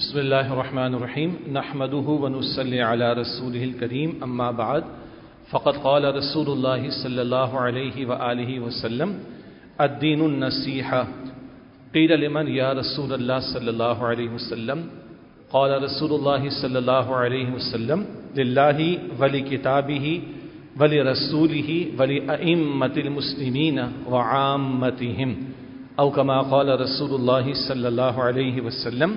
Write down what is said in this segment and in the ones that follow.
بسم الله الرحمن الرحيم نحمده ونصلي على رسوله الكريم أما بعد فقد قال رسول الله صلى الله عليه وآله وسلم الدين النصيحة قيل لمن يا رسول الله صلى الله عليه وسلم قال رسول الله صلى الله عليه وسلم لله ولكتابه ولرسوله ولأئمة المسلمين وعامتهم أو كما قال رسول الله صلى الله عليه وسلم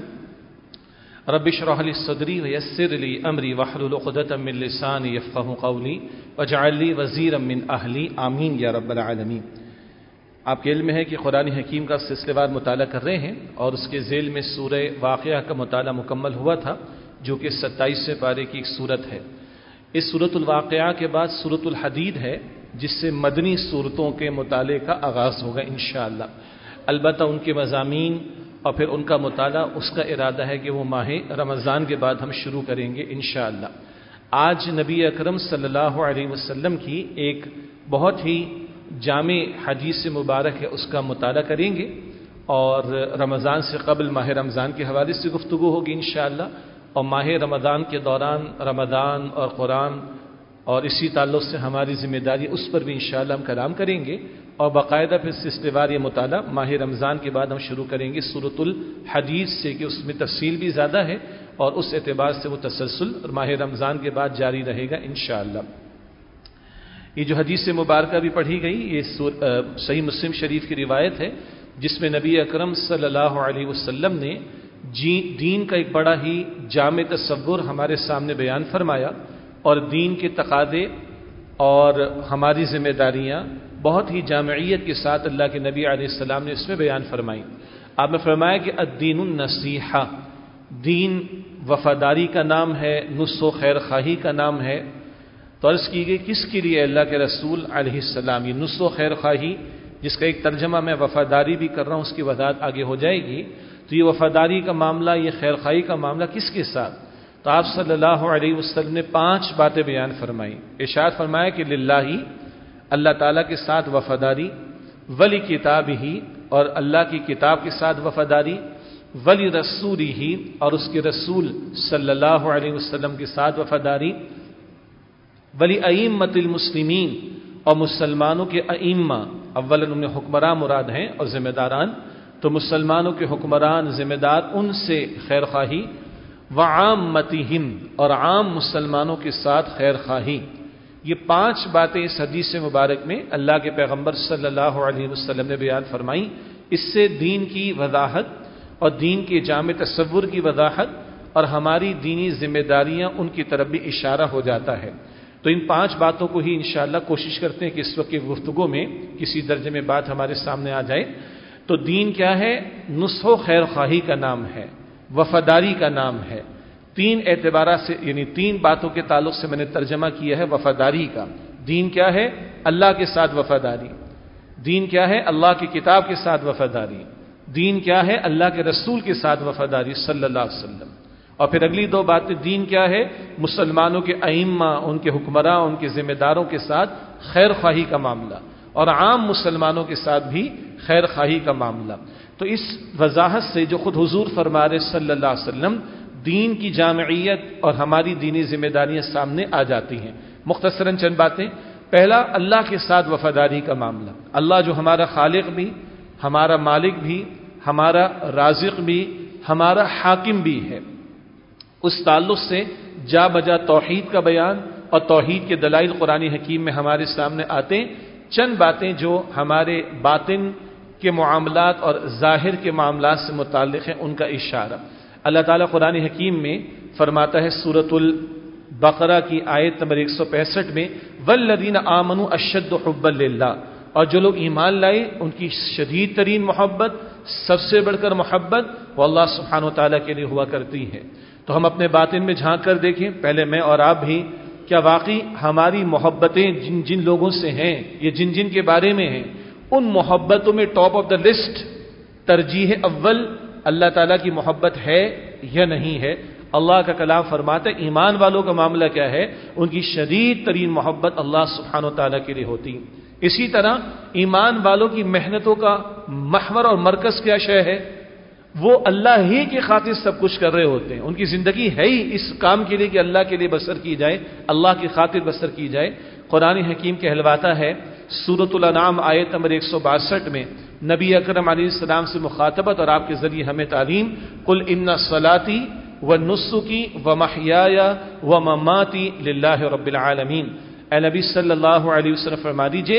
رب اشرح لي صدري ويسر لي امري واحلل عقدة من لساني يفقهوا قولي واجعل لي وزيرا من اهلي آمین یا رب العالمین۔ آپ کے علم ہے کہ قرآن حکیم کا سلسلے وار مطالعہ کر رہے ہیں اور اس کے ذیل میں سورہ واقعہ کا مطالعہ مکمل ہوا تھا جو کہ 27ویں پارے کی ایک سورت ہے۔ اس سورۃ الواقعہ کے بعد سورۃ الحدید ہے جس سے مدنی سورتوں کے مطالعے کا آغاز ہوگا انشاءاللہ۔ البتہ ان کے مضامین اور پھر ان کا مطالعہ اس کا ارادہ ہے کہ وہ ماہ رمضان کے بعد ہم شروع کریں گے انشاءاللہ۔ آج نبی اکرم صلی اللہ علیہ وسلم کی ایک بہت ہی جامع حدیث مبارک ہے، اس کا مطالعہ کریں گے اور رمضان سے قبل ماہ رمضان کے حوالے سے گفتگو ہوگی انشاءاللہ، اور ماہ رمضان کے دوران رمضان اور قرآن اور اسی تعلق سے ہماری ذمہ داری اس پر بھی انشاءاللہ ہم کلام کریں گے، اور باقاعدہ پھر سلسلے وار یہ مطالعہ ماہ رمضان کے بعد ہم شروع کریں گے سورۃ الحدید سے کہ اس میں تفصیل بھی زیادہ ہے اور اس اعتبار سے وہ تسلسل ماہ رمضان کے بعد جاری رہے گا انشاءاللہ۔ یہ جو حدیث مبارکہ بھی پڑھی گئی یہ صحیح مسلم شریف کی روایت ہے جس میں نبی اکرم صلی اللہ علیہ وسلم نے دین کا ایک بڑا ہی جامع تصور ہمارے سامنے بیان فرمایا اور دین کے تقاضے اور ہماری ذمہ داریاں بہت ہی جامعیت کے ساتھ اللہ کے نبی علیہ السلام نے اس میں بیان فرمائی۔ آپ نے فرمایا کہ الدین النصیحہ، دین وفاداری کا نام ہے، نصح و خیر خواہی کا نام ہے۔ تو عرض کی گئی کس کے لیے اللہ کے رسول علیہ السلام، یہ نصح و خیر خواہی جس کا ایک ترجمہ میں وفاداری بھی کر رہا ہوں، اس کی وضاحت آگے ہو جائے گی۔ تو یہ وفاداری کا معاملہ، یہ خیر خواہی کا معاملہ کس کے ساتھ؟ تو آپ صلی اللہ علیہ وسلم نے 5 باتیں بیان فرمائی۔ ارشاد فرمایا کہ للہ، اللہ تعالیٰ کے ساتھ وفاداری، ولی کتاب ہی، اور اللہ کی کتاب کے ساتھ وفاداری، ولی رسول ہی، اور اس کے رسول صلی اللہ علیہ وسلم کے ساتھ وفاداری، ولی ائمۃ المسلمین، اور مسلمانوں کے ائمہ، اولا انہیں حکمراں مراد ہیں اور ذمہ داران، تو مسلمانوں کے حکمران ذمہ دار ان سے خیر خواہی، وعامتہم، اور عام مسلمانوں کے ساتھ خیر خواہی۔ یہ 5 باتیں اس حدیث مبارک میں اللہ کے پیغمبر صلی اللہ علیہ وسلم نے بیان فرمائی۔ اس سے دین کی وضاحت اور دین کے جامع تصور کی وضاحت اور ہماری دینی ذمہ داریاں ان کی طرف بھی اشارہ ہو جاتا ہے۔ تو ان 5 باتوں کو ہی انشاءاللہ کوشش کرتے ہیں کہ اس وقت کی گفتگو میں کسی درجے میں بات ہمارے سامنے آ جائے۔ تو دین کیا ہے؟ نصح و خیر خواہی کا نام ہے، وفاداری کا نام ہے۔ 3 اعتبارات سے، یعنی 3 باتوں کے تعلق سے میں نے ترجمہ کیا ہے وفاداری کا۔ دین کیا ہے؟ اللہ کے ساتھ وفاداری۔ دین کیا ہے؟ اللہ کی کتاب کے ساتھ وفاداری۔ دین کیا ہے؟ اللہ کے رسول کے ساتھ وفاداری صلی اللہ علیہ وسلم۔ اور پھر اگلی 2 باتیں، دین کیا ہے؟ مسلمانوں کے ائمہ، ان کے حکمراں، ان کے ذمہ داروں کے ساتھ خیر خواہی کا معاملہ، اور عام مسلمانوں کے ساتھ بھی خیر خواہی کا معاملہ۔ تو اس وضاحت سے جو خود حضور فرما رہے صلی اللہ علیہ وسلم، دین کی جامعیت اور ہماری دینی ذمہ داریاں سامنے آ جاتی ہیں۔ مختصراً چند باتیں۔ پہلا، اللہ کے ساتھ وفاداری کا معاملہ۔ اللہ جو ہمارا خالق بھی، ہمارا مالک بھی، ہمارا رازق بھی، ہمارا حاکم بھی ہے، اس تعلق سے جا بجا توحید کا بیان اور توحید کے دلائل قرآن حکیم میں ہمارے سامنے آتے ہیں۔ چند باتیں جو ہمارے باطن کے معاملات اور ظاہر کے معاملات سے متعلق ہیں، ان کا اشارہ۔ اللہ تعالیٰ قرآن حکیم میں فرماتا ہے سورۃ البقرہ کی آیت نمبر 165 میں، والذین آمنوا اشد حبا للہ، اور جو لوگ ایمان لائے ان کی شدید ترین محبت، سب سے بڑھ کر محبت وہ اللہ سبحانہ و تعالیٰ کے لیے ہوا کرتی ہے۔ تو ہم اپنے باطن میں جھانک کر دیکھیں، پہلے میں اور آپ بھی، کیا واقعی ہماری محبتیں جن جن لوگوں سے ہیں، یہ جن جن کے بارے میں ہیں، ان محبتوں میں ٹاپ آف دا لسٹ، ترجیح اول اللہ تعالیٰ کی محبت ہے یا نہیں ہے؟ اللہ کا کلام فرماتا ہے ایمان والوں کا معاملہ کیا ہے؟ ان کی شدید ترین محبت اللہ سبحانہ و تعالیٰ کے لیے ہوتی۔ اسی طرح ایمان والوں کی محنتوں کا محور اور مرکز کیا شے ہے؟ وہ اللہ ہی کی خاطر سب کچھ کر رہے ہوتے ہیں. ان کی زندگی ہے ہی اس کام کے لیے کہ اللہ کے لیے بسر کی جائے, اللہ کی خاطر بسر کی جائے. قرآن حکیم کہلواتا ہے سورۃ الانعام آیت نمبر 162 میں نبی اکرم علیہ السلام سے مخاطبت اور آپ کے ذریعے ہمیں تعلیم, قل ان صلاتی ونسکی ومحیای ومماتی للہ رب العالمین. اے نبی صلی اللہ علیہ وسلم فرما دیجئے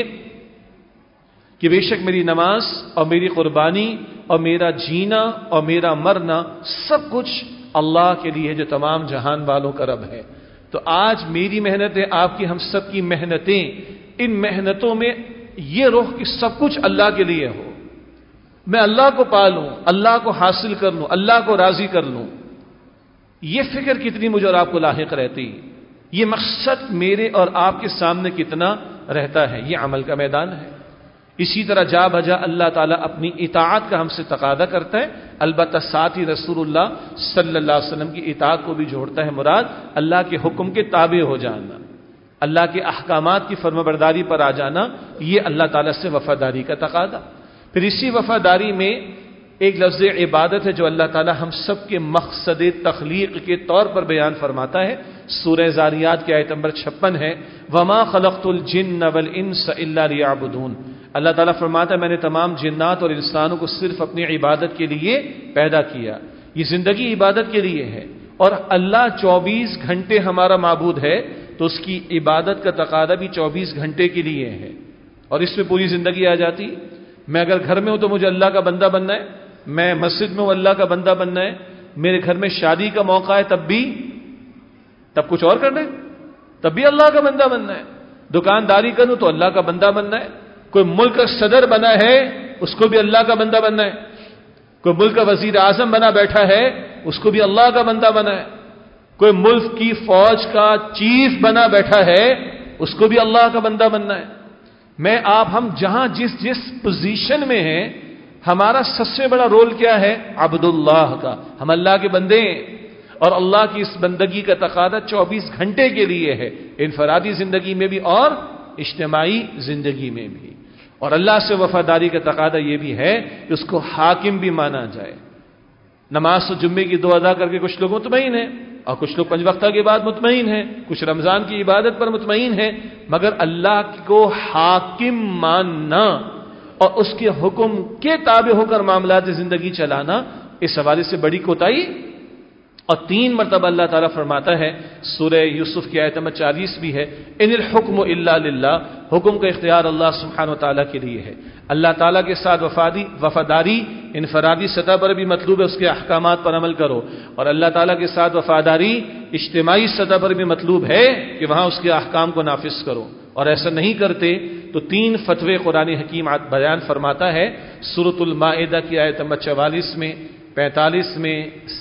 کہ بے شک میری نماز اور میری قربانی اور میرا جینا اور میرا مرنا سب کچھ اللہ کے لیے جو تمام جہان والوں کا رب ہے. تو آج میری محنتیں, آپ کی, ہم سب کی محنتیں, ان محنتوں میں یہ روح کہ سب کچھ اللہ کے لیے ہو, میں اللہ کو پالوں, اللہ کو حاصل کر لوں, اللہ کو راضی کر لوں. یہ فکر کتنی مجھے اور آپ کو لاحق رہتی, یہ مقصد میرے اور آپ کے سامنے کتنا رہتا ہے. یہ عمل کا میدان ہے. اسی طرح جا بجا اللہ تعالیٰ اپنی اطاعت کا ہم سے تقاضا کرتا ہے, البتہ ساتھ ہی رسول اللہ صلی اللہ علیہ وسلم کی اطاعت کو بھی جوڑتا ہے. مراد اللہ کے حکم کے تابع ہو جانا, اللہ کے احکامات کی فرمانبرداری پر آ جانا, یہ اللہ تعالیٰ سے وفاداری کا تقاضا. پھر اسی وفاداری میں ایک لفظ عبادت ہے جو اللہ تعالیٰ ہم سب کے مقصد تخلیق کے طور پر بیان فرماتا ہے. سورہ زاریات کی آیت نمبر 56 ہے, وما خلقت الجن والانس الا لیعبدون. اللہ تعالیٰ فرماتا ہے میں نے تمام جنات اور انسانوں کو صرف اپنی عبادت کے لیے پیدا کیا. یہ زندگی عبادت کے لیے ہے, اور اللہ 24 گھنٹے ہمارا معبود ہے, تو اس کی عبادت کا تقاضا بھی 24 گھنٹے کے لیے ہے, اور اس میں پوری زندگی آ جاتی. میں اگر گھر میں ہوں تو مجھے اللہ کا بندہ بننا ہے, میں مسجد میں ہوں اللہ کا بندہ بننا ہے, میرے گھر میں شادی کا موقع ہے تب کچھ اور کرنا ہے, تب بھی اللہ کا بندہ بننا ہے. دکانداری کروں تو اللہ کا بندہ بننا ہے. کوئی ملک کا صدر بنا ہے اس کو بھی اللہ کا بندہ بننا ہے. کوئی ملک کا وزیر اعظم بنا بیٹھا ہے اس کو بھی اللہ کا بندہ بنا ہے. کوئی ملک کی فوج کا چیف بنا بیٹھا ہے اس کو بھی اللہ کا بندہ بننا ہے. میں آپ ہم جہاں جس پوزیشن میں ہیں, ہمارا سب سے بڑا رول کیا ہے؟ عبداللہ کا. ہم اللہ کے بندے ہیں, اور اللہ کی اس بندگی کا تقاضا 24 گھنٹے کے لیے ہے, انفرادی زندگی میں بھی اور اجتماعی زندگی میں بھی. اور اللہ سے وفاداری کا تقاضا یہ بھی ہے کہ اس کو حاکم بھی مانا جائے. نماز و جمعے کی دعا ادا کر کے کچھ لوگ مطمئن ہیں, اور کچھ لوگ 5 وقتہ کے بعد مطمئن ہیں, کچھ رمضان کی عبادت پر مطمئن ہیں, مگر اللہ کو حاکم ماننا اور اس کے حکم کے تابع ہو کر معاملات زندگی چلانا, اس حوالے سے بڑی کوتاہی. اور 3 مرتبہ اللہ تعالیٰ فرماتا ہے, سورہ یوسف کی آیت نمبر 40 بھی ہے, ان الحکم الا للہ, حکم کا اختیار اللہ سبحانہ و تعالیٰ کے لیے ہے. اللہ تعالیٰ کے ساتھ وفاداری انفرادی سطح پر بھی مطلوب ہے, اس کے احکامات پر عمل کرو, اور اللہ تعالیٰ کے ساتھ وفاداری اجتماعی سطح پر بھی مطلوب ہے کہ وہاں اس کے احکام کو نافذ کرو. اور ایسا نہیں کرتے تو 3 فتوے قرآن حکیم بیان فرماتا ہے. سورۃ المائدہ کی آیت نمبر 44 میں, 45 میں,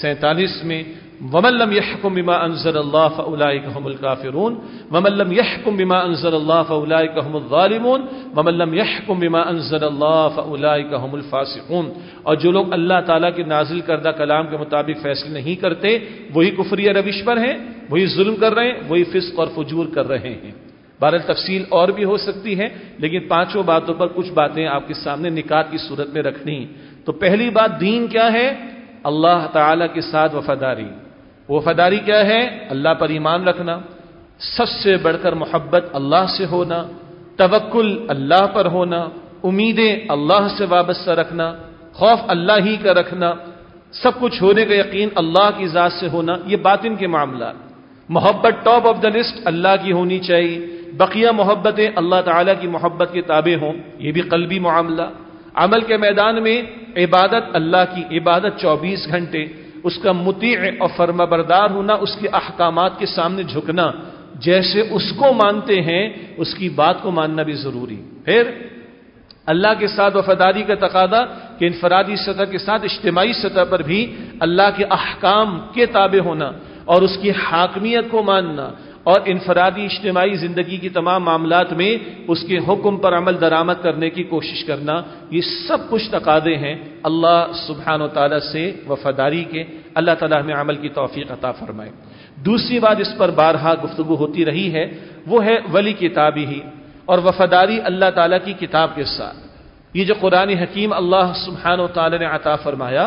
47 میں, وَمَن لَّمْ يَحْكُم بِمَا أَنزَلَ اللَّهُ فَأُولَٰئِكَ هُمُ الْكَافِرُونَ وَمَن لَّمْ يَحْكُم بِمَا أَنزَلَ اللَّهُ فَأُولَٰئِكَ هُمُ الظَّالِمُونَ وَمَن لَّمْ يَحْكُم بِمَا أَنزَلَ اللَّهُ فَأُولَٰئِكَ هُمُ الْفَاسِقُونَ. اور جو لوگ اللہ تعالیٰ کے نازل کردہ کلام کے مطابق فیصلے نہیں کرتے, وہی کفریہ روش پر ہیں, وہی ظلم کر رہے ہیں, وہی فسق اور فجور کر رہے ہیں. بہرحال تفصیل اور بھی ہو سکتی ہے, لیکن 5 باتوں پر کچھ باتیں آپ کے سامنے نکات کی صورت میں رکھنی. تو پہلی بات, دین کیا ہے؟ اللہ تعالیٰ کے ساتھ وفاداری. وفاداری کیا ہے؟ اللہ پر ایمان رکھنا, سب سے بڑھ کر محبت اللہ سے ہونا, توکل اللہ پر ہونا, امیدیں اللہ سے وابستہ رکھنا, خوف اللہ ہی کا رکھنا, سب کچھ ہونے کا یقین اللہ کی ذات سے ہونا. یہ باطن کے معاملات. محبت ٹاپ آف دا لسٹ اللہ کی ہونی چاہیے, بقیہ محبتیں اللہ تعالیٰ کی محبت کے تابع ہوں, یہ بھی قلبی معاملہ. عمل کے میدان میں عبادت, اللہ کی عبادت 24 گھنٹے, اس کا مطیع اور فرما بردار ہونا, اس کے احکامات کے سامنے جھکنا, جیسے اس کو مانتے ہیں اس کی بات کو ماننا بھی ضروری. پھر اللہ کے ساتھ وفاداری کا تقاضا کہ انفرادی سطح کے ساتھ اجتماعی سطح پر بھی اللہ کے احکام کے تابع ہونا اور اس کی حاکمیت کو ماننا, اور انفرادی اجتماعی زندگی کی تمام معاملات میں اس کے حکم پر عمل درآمد کرنے کی کوشش کرنا. یہ سب کچھ تقاضے ہیں اللہ سبحانہ و تعالیٰ سے وفاداری کے. اللہ تعالیٰ ہمیں عمل کی توفیق عطا فرمائے. دوسری بات اس پر بارہا گفتگو ہوتی رہی ہے, وہ ہے ولی کتابی ہی, اور وفاداری اللہ تعالیٰ کی کتاب کے ساتھ. یہ جو قرآن حکیم اللہ سبحانہ و تعالیٰ نے عطا فرمایا,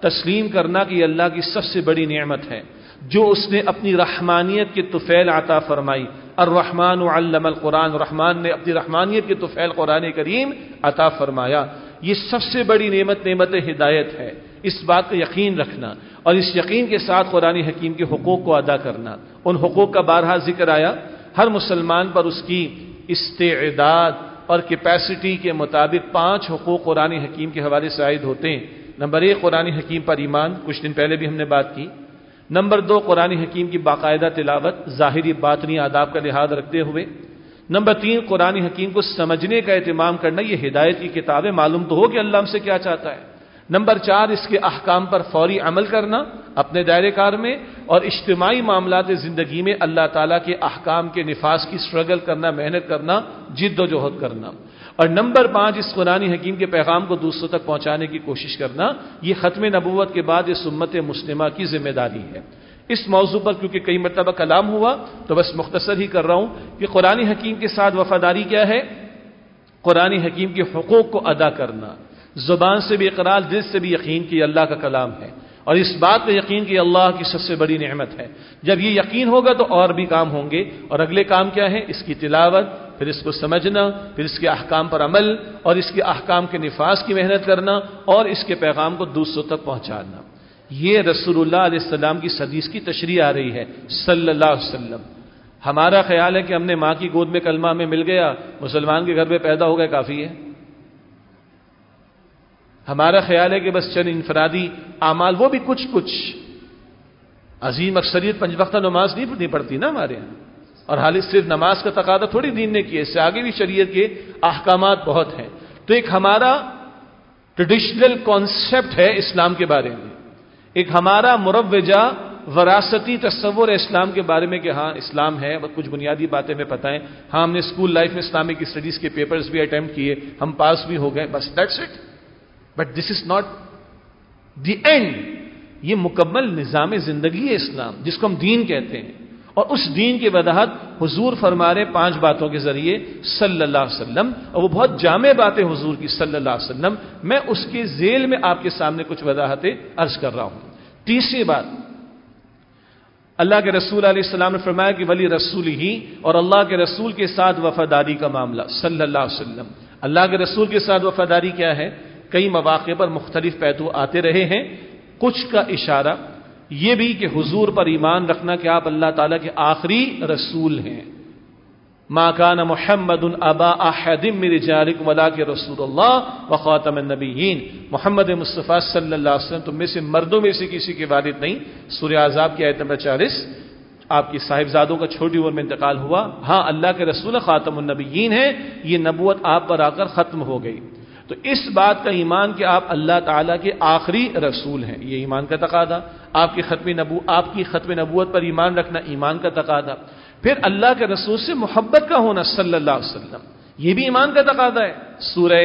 تسلیم کرنا کہ یہ اللہ کی سب سے بڑی نعمت ہے جو اس نے اپنی رحمانیت کی طفیل عطا فرمائی. الرحمن علم القرآن، رحمان نے اپنی رحمانیت کی طفیل قرآن کریم عطا فرمایا. یہ سب سے بڑی نعمت ہدایت ہے. اس بات کا یقین رکھنا اور اس یقین کے ساتھ قرآن حکیم کے حقوق کو ادا کرنا. ان حقوق کا بارہا ذکر آیا. ہر مسلمان پر اس کی استعداد اور کیپیسٹی کے مطابق 5 حقوق قرآن حکیم کے حوالے سے عائد ہوتے ہیں. نمبر 1 قرآن حکیم پر ایمان، کچھ دن پہلے بھی ہم نے بات کی. نمبر 2 قرآن حکیم کی باقاعدہ تلاوت ظاہری باطنی آداب کا لحاظ رکھتے ہوئے. نمبر 3 قرآن حکیم کو سمجھنے کا اہتمام کرنا. یہ ہدایت کی کتاب ہے، معلوم تو ہو کہ اللہ ہم سے کیا چاہتا ہے. نمبر 4 اس کے احکام پر فوری عمل کرنا اپنے دائرے کار میں، اور اجتماعی معاملات زندگی میں اللہ تعالیٰ کے احکام کے نفاذ کی سٹرگل کرنا، محنت کرنا، جد و جہد کرنا. اور نمبر 5 اس قرآن حکیم کے پیغام کو دوسروں تک پہنچانے کی کوشش کرنا. یہ ختم نبوت کے بعد اس امت مسلمہ کی ذمہ داری ہے. اس موضوع پر کیونکہ کئی مرتبہ کلام ہوا تو بس مختصر ہی کر رہا ہوں کہ قرآن حکیم کے ساتھ وفاداری کیا ہے. قرآن حکیم کے حقوق کو ادا کرنا، زبان سے بھی اقرار، دل سے بھی یقین کہ یہ اللہ کا کلام ہے، اور اس بات پہ یقین کہ اللہ کی سب سے بڑی نعمت ہے. جب یہ یقین ہوگا تو اور بھی کام ہوں گے. اور اگلے کام کیا ہے؟ اس کی تلاوت، پھر اس کو سمجھنا، پھر اس کے احکام پر عمل، اور اس کے احکام کے نفاذ کی محنت کرنا، اور اس کے پیغام کو دوسروں تک پہنچانا. یہ رسول اللہ علیہ السلام کی حدیث کی تشریح آ رہی ہے صلی اللہ علیہ وسلم. ہمارا خیال ہے کہ ہم نے ماں کی گود میں کلمہ میں مل گیا، مسلمان کے گھر میں پیدا ہو گئے، کافی ہے. ہمارا خیال ہے کہ بس چند انفرادی اعمال، وہ بھی کچھ عظیم اکثریت 5 وقتہ نماز نہیں پڑھتی نا ہمارے یہاں، اور حال صرف نماز کا تقاضا تھوڑی دین نے کیا، اس سے آگے بھی شریعت کے احکامات بہت ہیں. تو ایک ہمارا ٹریڈیشنل کانسیپٹ ہے اسلام کے بارے میں، ایک ہمارا مروجہ وراثتی تصور ہے اسلام کے بارے میں کہ ہاں اسلام ہے، بس کچھ بنیادی باتیں میں پتہ ہیں. ہاں ہم نے اسکول لائف میں اسلامک اسٹڈیز کے پیپرز بھی اٹیمپٹ کیے، ہم پاس بھی ہو گئے، بس that's it. But this is not the end. یہ مکمل نظام زندگی ہے اسلام، جس کو ہم دین کہتے ہیں. اور اس دین کی وضاحت حضور فرما رہے 5 باتوں کے ذریعے صلی اللہ علیہ وسلم، اور وہ بہت جامع باتیں حضور کی صلی اللہ علیہ وسلم. میں اس کے ذیل میں آپ کے سامنے کچھ وضاحتیں عرض کر رہا ہوں. تیسری بات، اللہ کے رسول علیہ السلام نے فرمایا کہ ولی رسول ہی، اور اللہ کے رسول کے ساتھ وفاداری کا معاملہ صلی اللہ علیہ وسلم. اللہ کے رسول کے ساتھ وفاداری کیا ہے؟ کئی مواقع پر مختلف پہلو آتے رہے ہیں. کچھ کا اشارہ یہ بھی کہ حضور پر ایمان رکھنا کہ آپ اللہ تعالیٰ کے آخری رسول ہیں. ما کان محمد ابا احد من رجالکم ولکن رسول اللہ وخاتم النبیین. محمد مصطفیٰ صلی اللہ علیہ وسلم تم میں سے مردوں میں سے کسی کے والد نہیں. سورہ احزاب کی آیت نمبر 40. آپ کی صاحبزادوں کا چھوٹی عمر میں انتقال ہوا. ہاں اللہ کے رسول خاتم النبیین ہیں، یہ نبوت آپ پر آ کر ختم ہو گئی. تو اس بات کا ایمان کہ آپ اللہ تعالیٰ کے آخری رسول ہیں، یہ ایمان کا تقاضا. آپ کی ختم نبوت پر ایمان رکھنا ایمان کا تقاضا. پھر اللہ کے رسول سے محبت کا ہونا صلی اللہ علیہ وسلم، یہ بھی ایمان کا تقاضا ہے. سورہ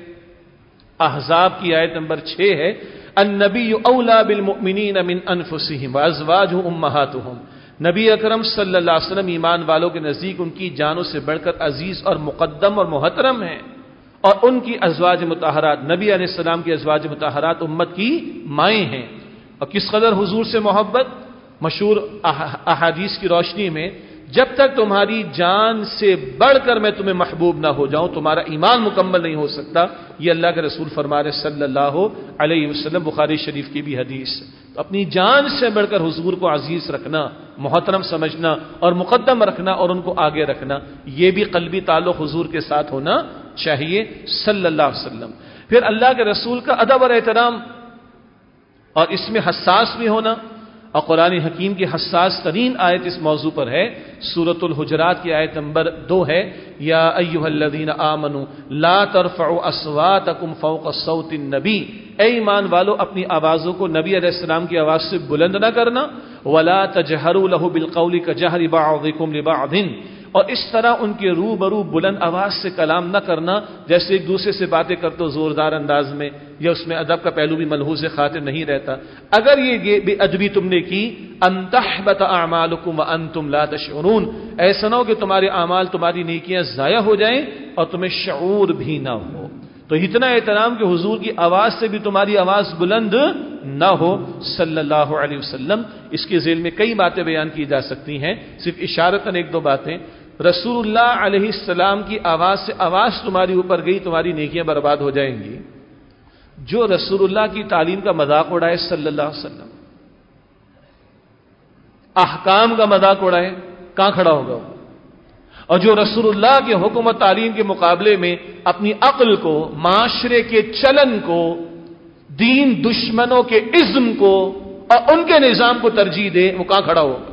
احزاب کی آیت نمبر 6 ہے النبی اولی بالمؤمنین من انفسہم وازواجہ امہاتہم. نبی اکرم صلی اللہ علیہ وسلم ایمان والوں کے نزدیک ان کی جانوں سے بڑھ کر عزیز اور مقدم اور محترم ہیں، اور ان کی ازواج مطہرات، نبی علیہ السلام کی ازواج مطہرات امت کی مائیں ہیں. اور کس قدر حضور سے محبت، مشہور احادیث کی روشنی میں جب تک تمہاری جان سے بڑھ کر میں تمہیں محبوب نہ ہو جاؤں تمہارا ایمان مکمل نہیں ہو سکتا. یہ اللہ کے رسول فرما رہے صلی اللہ علیہ وسلم، بخاری شریف کی بھی حدیث. تو اپنی جان سے بڑھ کر حضور کو عزیز رکھنا، محترم سمجھنا اور مقدم رکھنا اور ان کو آگے رکھنا، یہ بھی قلبی تعلق حضور کے ساتھ ہونا چاہیے صلی اللہ علیہ وسلم. پھر اللہ کے رسول کا ادب اور احترام، اور اس میں حساس بھی ہونا. اور قرآن حکیم کی حساس ترین آیت اس موضوع پر ہے سورۃ الحجرات کی آیت نمبر 2 ہے یا ایھا الذین آمنوا لا ترفعوا اصواتکم فوق صوت النبی. اے ایمان والو اپنی آوازوں کو نبی علیہ السلام کی آواز سے بلند نہ کرنا. ولا تجہروا له بالقول کجہر بعضکم لبعض، اور اس طرح ان کے روبرو بلند آواز سے کلام نہ کرنا جیسے ایک دوسرے سے باتیں کرتے ہو زوردار انداز میں، یا اس میں ادب کا پہلو بھی ملحوظ خاطر نہیں رہتا. اگر یہ بے ادبی تم نے کی ان تحبط اعمالکم وانتم لا تشعرون، ایسا نہ ہو کہ تمہارے اعمال، تمہاری نیکیاں ضائع ہو جائیں اور تمہیں شعور بھی نہ ہو. تو اتنا احترام کہ حضور کی آواز سے بھی تمہاری آواز بلند نہ ہو صلی اللہ علیہ وسلم. اس کے ذیل میں کئی باتیں بیان کی جا سکتی ہیں، صرف اشارتاً ایک دو باتیں. رسول اللہ علیہ السلام کی آواز سے آواز تمہاری اوپر گئی، تمہاری نیکیاں برباد ہو جائیں گی. جو رسول اللہ کی تعلیم کا مذاق اڑائے صلی اللہ علیہ وسلم، احکام کا مذاق اڑائے، کہاں کھڑا ہوگا؟ اور جو رسول اللہ کے حکم و تعلیم کے مقابلے میں اپنی عقل کو، معاشرے کے چلن کو، دین دشمنوں کے عزم کو اور ان کے نظام کو ترجیح دے، وہ کہاں کھڑا ہوگا؟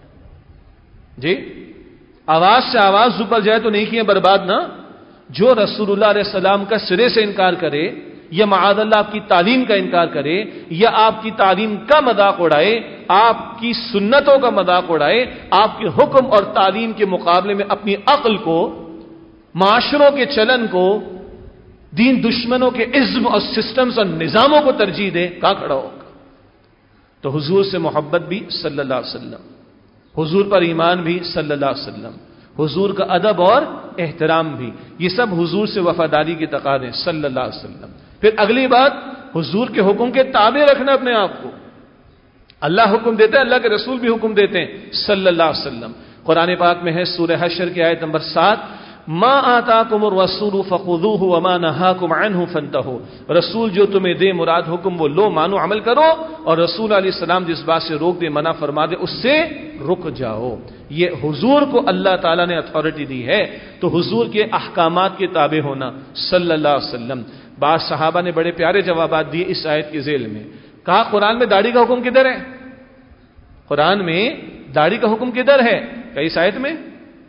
جی، آواز سے آواز اوپر جائے تو نیکیاں برباد نہ. جو رسول اللہ علیہ السلام کا سرے سے انکار کرے، یا معاذ اللہ آپ کی تعلیم کا انکار کرے، یا آپ کی تعلیم کا مذاق اڑائے، آپ کی سنتوں کا مذاق اڑائے، آپ کے حکم اور تعلیم کے مقابلے میں اپنی عقل کو، معاشروں کے چلن کو، دین دشمنوں کے عزم اور سسٹمز اور نظاموں کو ترجیح دے، کہاں کھڑا ہوگا؟ تو حضور سے محبت بھی صلی اللہ علیہ وسلم، حضور پر ایمان بھی صلی اللہ علیہ وسلم، حضور کا ادب اور احترام بھی، یہ سب حضور سے وفاداری کے تقاضے صلی اللہ علیہ وسلم. پھر اگلی بات، حضور کے حکم کے تابع رکھنا اپنے آپ کو. اللہ حکم دیتے ہیں، اللہ کے رسول بھی حکم دیتے ہیں صلی اللہ علیہ وسلم. قرآن پاک میں ہے سورہ حشر کی آیت نمبر 7، ما آتاکم الرسول فخذوہ وما نہاکم عنہ فانتہوا. رسول جو تمہیں دے مراد حکم وہ لو، مانو، عمل کرو، اور رسول علیہ السلام جس بات سے روک دے، منع فرما دے، اس سے رک جاؤ. یہ حضور کو اللہ تعالیٰ نے اتھارٹی دی ہے، تو حضور کے احکامات کے تابع ہونا صلی اللہ علیہ وسلم. بعض صحابہ نے بڑے پیارے جوابات دیے اس آیت کے ذیل میں. کہا قرآن میں داڑھی کا حکم کدھر ہے؟ قرآن میں داڑھی کا حکم کدھر ہے؟ کہ اس آیت میں.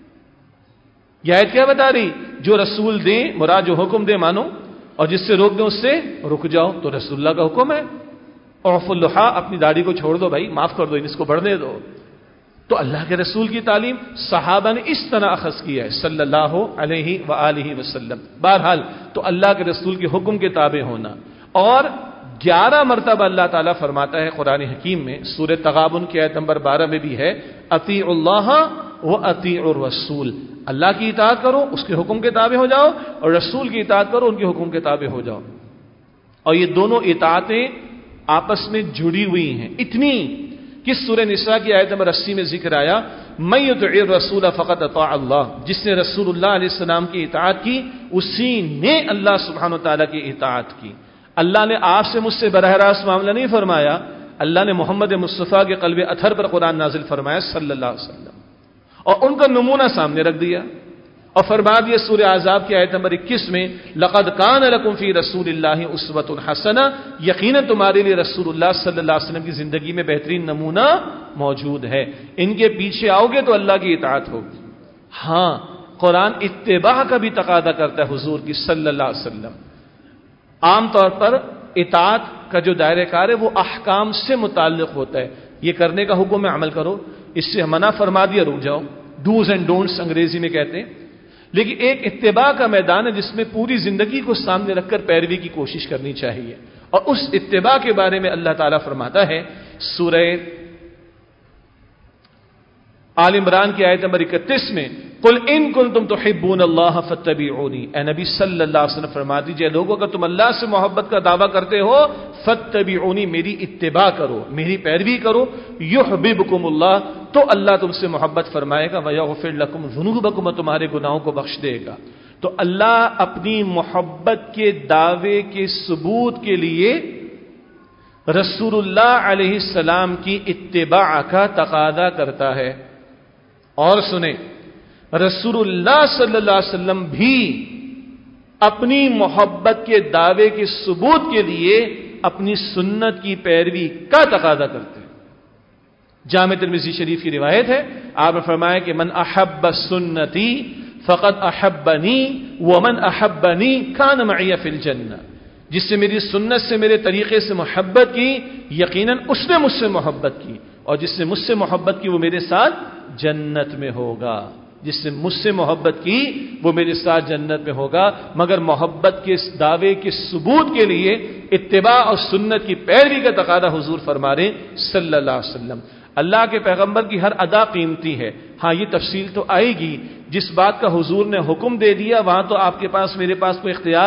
یہ آیت کیا بتا رہی؟ جو رسول دیں مراد جو حکم دے مانو، اور جس سے روک دیں اس سے رک جاؤ. تو رسول اللہ کا حکم ہے، اعفوا اللحى، اپنی داڑھی کو چھوڑ دو بھائی، معاف کر دو، اس کو بڑھنے دو. تو اللہ کے رسول کی تعلیم صحابہ نے اس طرح اخذ کیا ہے صلی اللہ علیہ وآلہ وسلم. بہرحال تو اللہ کے رسول کے حکم کے تابع ہونا. اور 11 مرتبہ اللہ تعالیٰ فرماتا ہے قرآن حکیم میں، سورہ تغابن کی آیت نمبر 12 میں بھی ہے، اطیعوا اللہ واطیعوا الرسول. اللہ کی اطاعت کرو، اس کے حکم کے تابع ہو جاؤ، اور رسول کی اطاعت کرو، ان کے حکم کے تابع ہو جاؤ. اور یہ دونوں اطاعتیں آپس میں جڑی ہوئی ہیں. اتنی کہ سورہ نساء کی آیت نمبر 80 میں ذکر آیا، من یطع الرسول فقد اطاع اللہ. جس نے رسول اللہ علیہ السلام کی اطاعت کی، اسی نے اللہ سبحانہ و تعالیٰ کی اطاعت کی. اللہ نے آپ سے مجھ سے براہ راست معاملہ نہیں فرمایا، اللہ نے محمد مصطفیٰ کے قلب اطہر پر قرآن نازل فرمایا صلی اللہ علیہ وسلم، اور ان کا نمونہ سامنے رکھ دیا. اور فرما دیا سورہ احزاب کی آیت نمبر 21 میں، لقد کان لکم فی رسول اللہ اسوۃ حسنہ. یقیناً تمہارے لیے رسول اللہ صلی اللہ علیہ وسلم کی زندگی میں بہترین نمونہ موجود ہے. ان کے پیچھے آؤ گے تو اللہ کی اطاعت ہوگی. ہاں، قرآن اتباع کا بھی تقاضا کرتا ہے حضور کی صلی اللہ علیہ وسلم. عام طور پر اطاعت کا جو دائرہ کار ہے وہ احکام سے متعلق ہوتا ہے. یہ کرنے کا حکم ہے، عمل کرو، اس سے منع فرما دیا، رک جاؤ. ڈوز اینڈ ڈونٹس انگریزی میں کہتے ہیں. لیکن ایک اتباع کا میدان ہے جس میں پوری زندگی کو سامنے رکھ کر پیروی کی کوشش کرنی چاہیے. اور اس اتباع کے بارے میں اللہ تعالیٰ فرماتا ہے سورہ آل عمران کی آیت نمبر 31 میں، قل ان کنتم تحبون اللہ فاتبعونی. اے نبی صلی اللہ علیہ وسلم فرما دیجئے لوگوں، اگر تم اللہ سے محبت کا دعویٰ کرتے ہو، فاتبعونی، میری اتباع کرو، میری پیروی کرو. یحببکم اللہ، تو اللہ تم سے محبت فرمائے گا. ویغفر لکم ذنوبکم، تمہارے گناہوں کو بخش دے گا. تو اللہ اپنی محبت کے دعوے کے ثبوت کے لیے رسول اللہ علیہ السلام کی اتباع کا تقاضا کرتا ہے. اور سنیں، رسول اللہ صلی اللہ علیہ وسلم بھی اپنی محبت کے دعوے کے ثبوت کے لیے اپنی سنت کی پیروی کا تقاضا کرتے ہیں. جامع ترمذی شریف کی روایت ہے، آپ نے فرمایا کہ من احب سنتی فقد احبنی ومن احبنی کان معی فی الجنہ. جس سے میری سنت سے، میرے طریقے سے محبت کی، یقیناً اس نے مجھ سے محبت کی، اور جس نے مجھ سے محبت کی وہ میرے ساتھ جنت میں ہوگا. جس سے مجھ سے محبت کی وہ میرے ساتھ جنت میں ہوگا. مگر محبت کے دعوے کے ثبوت کے لیے اتباع اور سنت کی پیروی کا تقاضا حضور فرما رہے صلی اللہ علیہ وسلم. اللہ کے پیغمبر کی ہر ادا قیمتی ہے. ہاں، یہ تفصیل تو آئے گی. جس بات کا حضور نے حکم دے دیا وہاں تو آپ کے پاس، میرے پاس کوئی اختیار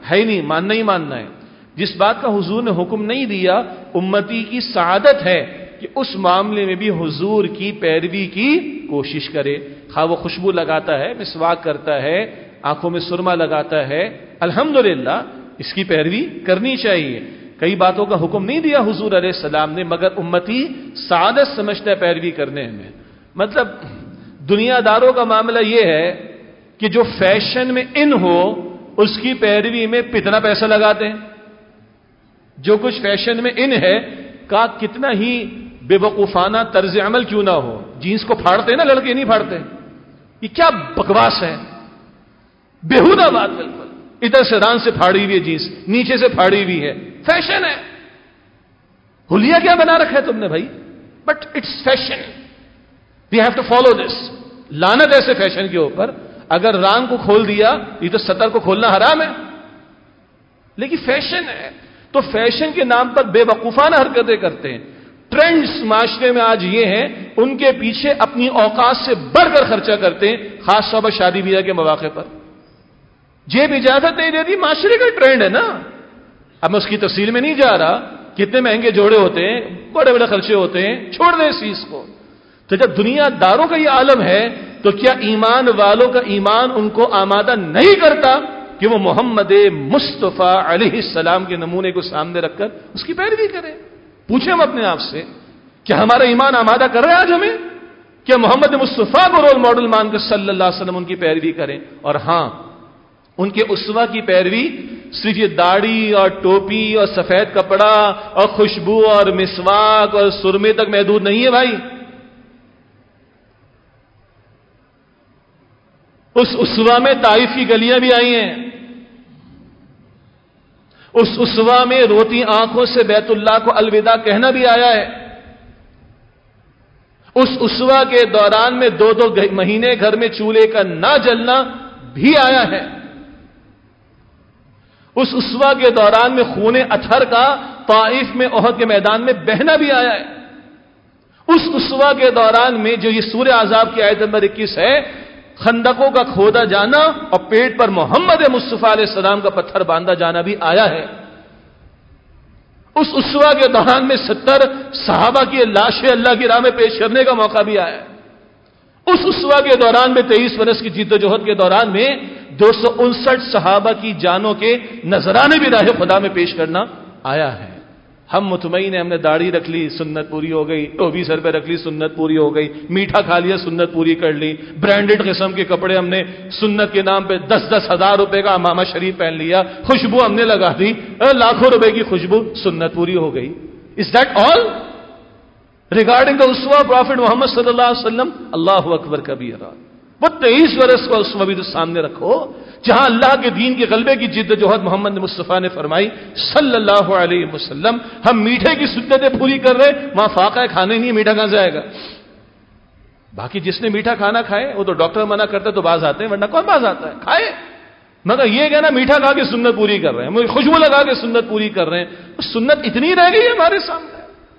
ہے نہیں، ماننا ہی ماننا ہے۔ جس بات کا حضور نے حکم نہیں دیا، امتی کی سعادت ہے کہ اس معاملے میں بھی حضور کی پیروی کی کوشش کرے، خواہ وہ خوشبو لگاتا ہے، مسواک کرتا ہے، آنکھوں میں سرما لگاتا ہے، الحمدللہ اس کی پیروی کرنی چاہیے۔ کئی باتوں کا حکم نہیں دیا حضور علیہ السلام نے، مگر امتی سعادت سمجھتا ہے پیروی کرنے میں۔ مطلب دنیا داروں کا معاملہ یہ ہے کہ جو فیشن میں ان ہو اس کی پیروی میں کتنا پیسہ لگاتے ہیں، جو کچھ فیشن میں ان ہے کا کتنا ہی بے وقوفانہ طرز عمل کیوں نہ ہو، جینس کو پھاڑتے ہیں نا لڑکے، نہیں پھاڑتے، یہ کیا بکواس ہے، بےہودہ بات، بالکل ادھر سے ران سے پھاڑی ہوئی ہے جینس، نیچے سے پھاڑی ہوئی ہے، فیشن ہے، حلیہ کیا بنا رکھا ہے تم نے بھائی، but it's fashion, we have to follow this. لعنت ایسے فیشن کے اوپر، اگر ران کو کھول دیا، یہ تو سطر کو کھولنا حرام ہے، لیکن فیشن ہے، تو فیشن کے نام پر بے وقوفانہ حرکتیں کرتے ہیں۔ ٹرینڈز معاشرے میں آج یہ ہیں، ان کے پیچھے اپنی اوقات سے بڑھ کر خرچہ کرتے ہیں، خاص طور پر شادی بیاہ کے مواقع پر۔ جیب اجازت نہیں دیتی، معاشرے کا ٹرینڈ ہے نا، اب میں اس کی تفصیل میں نہیں جا رہا، کتنے مہنگے جوڑے ہوتے ہیں، بڑے بڑے خرچے ہوتے ہیں، چھوڑ دیں اس چیز کو۔ تو جب دنیا داروں کا یہ عالم ہے تو کیا ایمان والوں کا ایمان ان کو آمادہ نہیں کرتا کہ وہ محمد مصطفیٰ علیہ السلام کے نمونے کو سامنے رکھ کر اس کی پیروی کریں؟ پوچھیں ہم اپنے آپ سے، کیا ہمارا ایمان آمادہ کر رہے ہیں آج ہمیں؟ کیا محمد مصطفیٰ کو رول ماڈل مان کر صلی اللہ علیہ وسلم ان کی پیروی کریں؟ اور ہاں، ان کے اسوہ کی پیروی صرف یہ داڑھی اور ٹوپی اور سفید کپڑا اور خوشبو اور مسواک اور سرمے تک محدود نہیں ہے بھائی۔ اس اسوہ میں طائف کی گلیاں بھی آئی ہیں، اس اسوہ میں روتی آنکھوں سے بیت اللہ کو الوداع کہنا بھی آیا ہے، اس اسوہ کے دوران میں 2 مہینے گھر میں چولہے کا نہ جلنا بھی آیا ہے، اس اسوہ کے دوران میں خون اطہر کا طائف میں احد کے میدان میں بہنا بھی آیا ہے، اس اسوہ کے دوران میں جو یہ سورہ احزاب کی آیت نمبر 21 ہے، خندقوں کا کھودا جانا اور پیٹ پر محمد مصطفیٰ علیہ السلام کا پتھر باندھا جانا بھی آیا ہے، اس اسوہ کے دوران میں 70 صحابہ کی لاشیں اللہ کی راہ میں پیش کرنے کا موقع بھی آیا ہے، اس اسوہ کے دوران میں 23 برس کی جد و جہد کے دوران میں 259 صحابہ کی جانوں کے نذرانے بھی راہ خدا میں پیش کرنا آیا ہے۔ ہم مطمئن ہیں، ہم نے داڑھی رکھ لی، سنت پوری ہو گئی، ٹوپی سر پہ رکھ لی، سنت پوری ہو گئی، میٹھا کھا لیا، سنت پوری کر لی، برانڈڈ قسم کے کپڑے ہم نے سنت کے نام پہ 10-10 ہزار روپے کا امامہ شریف پہن لیا، خوشبو ہم نے لگا دی، لاکھوں روپے کی خوشبو، سنت پوری ہو گئی۔ Is that all regarding the اسوہ پروفٹ محمد صلی اللہ علیہ وسلم؟ اللہ اکبر کبیرہ۔ وہ 23 برس کا اسوہ بھی تو سامنے رکھو، جہاں اللہ کے دین کے غلبے کی جد و جہد محمد مصطفیٰ نے فرمائی صلی اللہ علیہ وسلم۔ ہم میٹھے کی سنتیں پوری کر رہے، وہاں فاقہ کھانے نہیں، میٹھا کہاں سے آئے گا؟ باقی جس نے میٹھا کھانا کھائے، وہ تو ڈاکٹر منع کرتے تو باز آتے ہیں، ورنہ کون باز آتا ہے؟ کھائے، مگر یہ کہنا میٹھا کھا کے سنت پوری کر رہے ہیں، مجھے خوشبو لگا کے سنت پوری کر رہے ہیں، سنت اتنی رہ گئی ہے ہمارے سامنے۔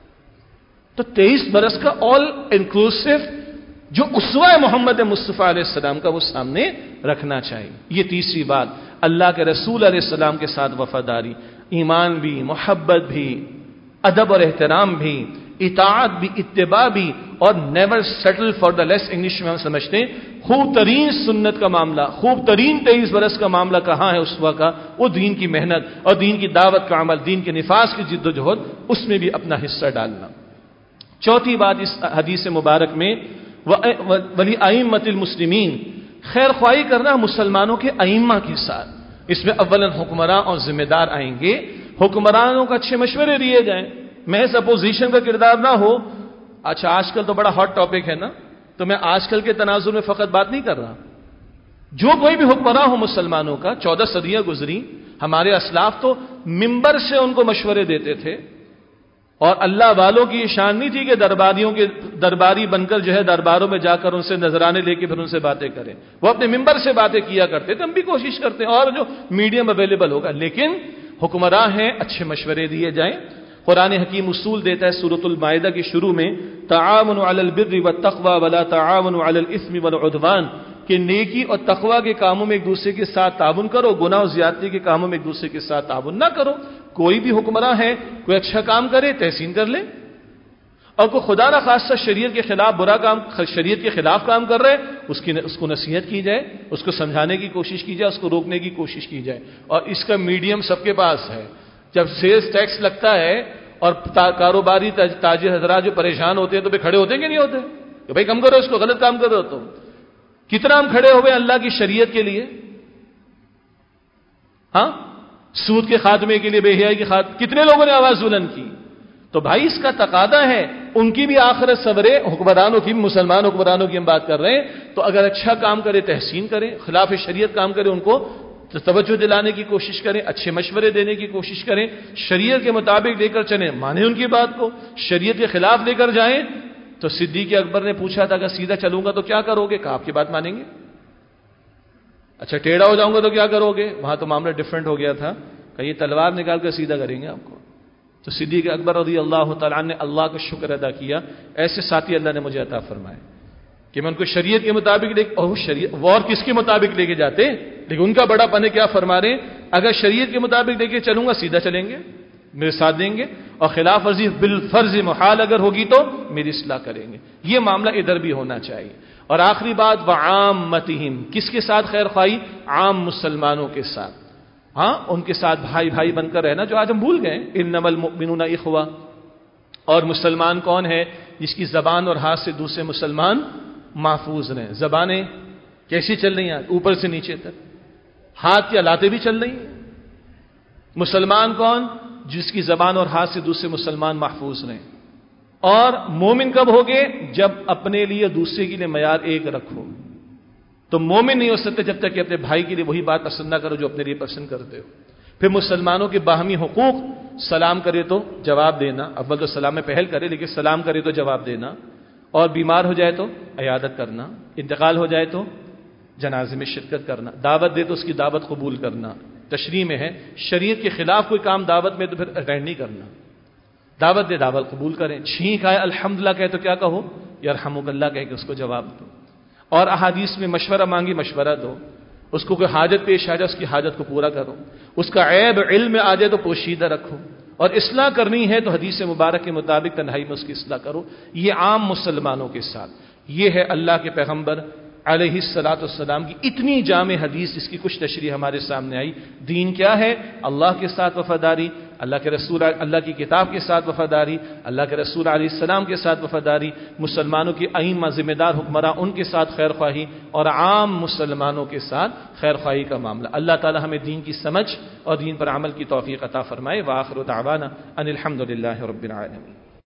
تو 23 برس کا آل انکلوسیو جو اسوہ محمد مصطفیٰ علیہ السلام کا وہ سامنے رکھنا چاہیے۔ یہ تیسری بات، اللہ کے رسول علیہ السلام کے ساتھ وفاداری، ایمان بھی، محبت بھی، ادب اور احترام بھی، اطاعت بھی، اتباع بھی، اور never settle for the less. English میں ہم سمجھتے ہیں خوب ترین سنت کا معاملہ، خوب ترین 23 برس کا معاملہ کہاں ہے اسوہ کا؟ وہ دین کی محنت اور دین کی دعوت کا عمل، دین کے نفاذ کی جد و جہد، اس میں بھی اپنا حصہ ڈالنا۔ چوتھی بات اس حدیث مبارک میں ولی ائمۃ المسلمین، خیر خواہی کرنا مسلمانوں کے ائمہ کے ساتھ۔ اس میں اولاً حکمراں اور ذمہ دار آئیں گے، حکمرانوں کو اچھے مشورے دیے جائیں، محض اپوزیشن کا کردار نہ ہو۔ اچھا آج کل تو بڑا ہاٹ ٹاپک ہے نا، تو میں آج کل کے تناظر میں فقط بات نہیں کر رہا، جو کوئی بھی حکمراں ہو مسلمانوں کا، 14 صدیاں گزری، ہمارے اسلاف تو منبر سے ان کو مشورے دیتے تھے، اور اللہ والوں کی شان نہیں تھی کہ درباریوں کے درباری بن کر جو ہے درباروں میں جا کر ان سے نذرانے لے کے پھر ان سے باتیں کریں، وہ اپنے منبر سے باتیں کیا کرتے تھے، ہم بھی کوشش کرتے ہیں، اور جو میڈیم اویلیبل ہوگا، لیکن حکمراں ہیں، اچھے مشورے دیے جائیں۔ قرآن حکیم اصول دیتا ہے سورۃ المائدہ کے شروع میں، تعاونوا علی البر والتقوی ولا تعاونوا علی الاثم والعدوان، کہ نیکی اور تقوی کے کاموں میں ایک دوسرے کے ساتھ تعاون کرو، گناہ اور زیادتی کے کاموں میں ایک دوسرے کے ساتھ تعاون نہ کرو۔ کوئی بھی حکمراں ہے، کوئی اچھا کام کرے تحسین کر لے، اور کوئی خدا نہ خاصہ شریعت کے خلاف برا کام، شریعت کے خلاف کام کر رہے اس کو نصیحت کی جائے، اس کو سمجھانے کی کوشش کی جائے، اس کو روکنے کی کوشش کی جائے۔ اور اس کا میڈیم سب کے پاس ہے۔ جب سیلز ٹیکس لگتا ہے اور کاروباری تاجر حضرات جو پریشان ہوتے ہیں تو پھر کھڑے ہوتے ہیں کہ نہیں ہوتے کہ بھائی کم کرو اس کو، غلط کام کر رہے ہو تم۔ کتنا ہم کھڑے ہوئے اللہ کی شریعت کے لیے؟ ہاں، سود کے خاتمے کے لیے، بے حیائی کے خاتمے، کتنے لوگوں نے آواز بلند کی؟ تو بھائی اس کا تقاضا ہے، ان کی بھی آخرت سورے، حکمرانوں کی، مسلمان حکمرانوں کی ہم بات کر رہے ہیں، تو اگر اچھا کام کرے تحسین کریں، خلاف شریعت کام کرے ان کو توجہ دلانے کی کوشش کریں، اچھے مشورے دینے کی کوشش کریں، شریعت کے مطابق لے کر چلیں، مانیں ان کی بات کو، شریعت کے خلاف لے کر جائیں۔ تو صدیق اکبر نے پوچھا تھا اگر سیدھا چلوں گا تو کیا کرو گے؟ کہا آپ کی بات مانیں گے۔ اچھا ٹیڑھا ہو جاؤں گا تو کیا کرو گے؟ وہاں تو معاملہ ڈیفرنٹ ہو گیا تھا کہ یہ تلوار نکال کر سیدھا کریں گے آپ کو۔ تو صدیق اکبر رضی اللہ تعالیٰ نے اللہ کا شکر ادا کیا، ایسے ساتھی اللہ نے مجھے عطا فرمائے کہ میں ان کو شریعت کے مطابق شریعت وار کس کے مطابق لے کے جاتے، لیکن ان کا بڑا پن کیا فرما رہے ہیں، اگر شریعت کے مطابق لے کے چلوں گا سیدھا چلیں گے، میرے ساتھ دیں گے، اور خلاف ورزی بالفرض محال اگر ہوگی تو میری اصلاح کریں گے۔ یہ معاملہ ادھر بھی ہونا چاہیے۔ اور آخری بات، وعامتہم، کس کے ساتھ خیر خواہی؟ عام مسلمانوں کے ساتھ، ہاں ان کے ساتھ بھائی بھائی بن کر رہنا، جو آج ہم بھول گئے، انما المؤمنون اخوہ۔ اور مسلمان کون ہے؟ جس کی زبان اور ہاتھ سے دوسرے مسلمان محفوظ رہیں۔ زبانیں کیسی چل رہی ہیں؟ اوپر سے نیچے تک، ہاتھ کی لاتیں بھی چل رہی ہیں۔ مسلمان کون؟ جس کی زبان اور ہاتھ سے دوسرے مسلمان محفوظ رہیں۔ اور مومن کب ہوگے؟ جب اپنے لیے دوسرے کے لیے معیار ایک رکھو۔ تو مومن نہیں ہو سکتے جب تک کہ اپنے بھائی کے لیے وہی بات پسند نہ کرو جو اپنے لیے پسند کرتے ہو۔ پھر مسلمانوں کے باہمی حقوق، سلام کرے تو جواب دینا، اول تو سلام میں پہل کرے لیکن سلام کرے تو جواب دینا، اور بیمار ہو جائے تو عیادت کرنا، انتقال ہو جائے تو جنازے میں شرکت کرنا، دعوت دے تو اس کی دعوت قبول کرنا۔ تشریح میں ہے شریعت کے خلاف کوئی کام دعوت میں تو پھر اٹینڈ نہیں کرنا، دعوت دے دعوت قبول کریں، چھینک آئے الحمدللہ کہے تو کیا کہو؟ یرحمک اللہ کہہ کے اس کو جواب دو۔ اور احادیث میں مشورہ مانگی، مشورہ دو، اس کو کوئی حاجت پیش آ جائے اس کی حاجت کو پورا کرو، اس کا عیب علم میں آ جائے تو پوشیدہ رکھو، اور اصلاح کرنی ہے تو حدیث مبارک کے مطابق تنہائی میں اس کی اصلاح کرو۔ یہ عام مسلمانوں کے ساتھ، یہ ہے اللہ کے پیغمبر علیہ الصلاۃ والسلام کی اتنی جامع حدیث، اس کی کچھ تشریح ہمارے سامنے آئی۔ دین کیا ہے؟ اللہ کے ساتھ وفاداری، اللہ کے رسول، اللہ کی کتاب کے ساتھ وفاداری، اللہ کے رسول علیہ السلام کے ساتھ وفاداری، مسلمانوں کی ائمہ ذمہ دار حکمراں ان کے ساتھ خیر خواہی، اور عام مسلمانوں کے ساتھ خیر خواہی کا معاملہ۔ اللہ تعالی ہمیں دین کی سمجھ اور دین پر عمل کی توفیق عطا فرمائے۔ وآخر دعوانا ان الحمد للہ رب العالمین۔